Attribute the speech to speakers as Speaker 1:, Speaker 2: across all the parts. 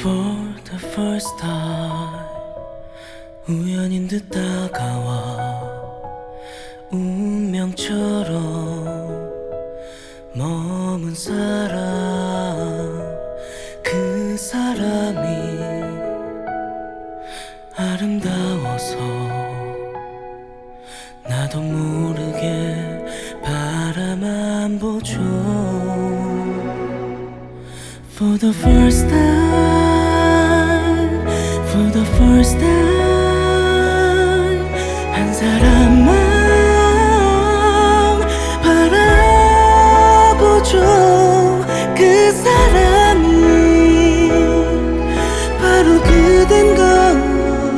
Speaker 1: For the first time 우연인 듯 다가와 운명처럼 머문 사람, 그 사람이 아름다워서 나도 모르게 바라만 보죠. For the first time, for the first time 한 사람만 바라보죠. 그 사람이 바로 그댄 걸.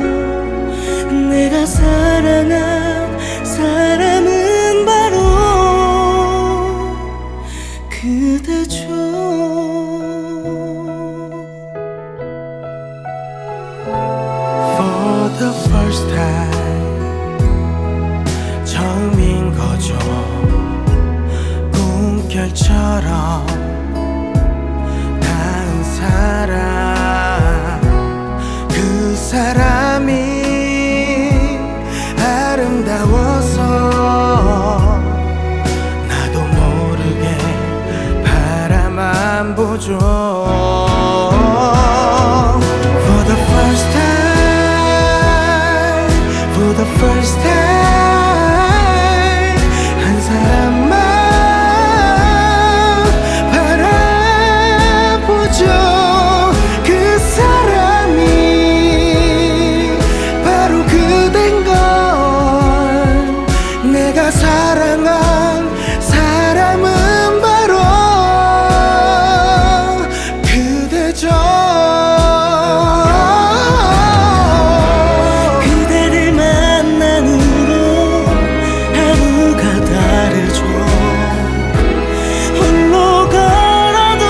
Speaker 1: 내가 사랑한 사람은 바로 그대죠.
Speaker 2: For the first time 처음인 거죠. 꿈결처럼 닿은 사람, 그 사람이 아름다워서 나도 모르게 바라만 보죠. For the first time, for the first time 한 사람만 바라보죠. 그 사람이 바로 그댄 걸. 내가 사랑한 사람은 바로 그대죠.
Speaker 1: 그대를 만난 후로 하루가 다르죠. 홀로 걸어도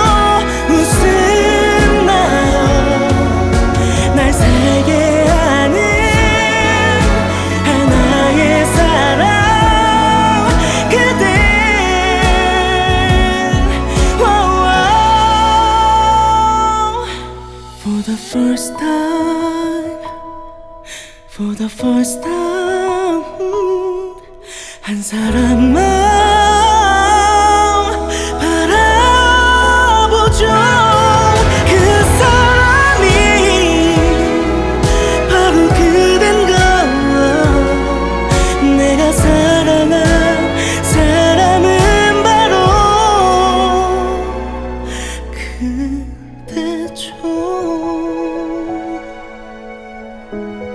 Speaker 1: 웃음 나요. 날 살게 하는 하나의 사랑, 그대. For the first time, for the first time 한 사람만 바라보죠. 그 사람이 바로 그댄 걸. 내가 사랑한 사람은 바로 그대죠.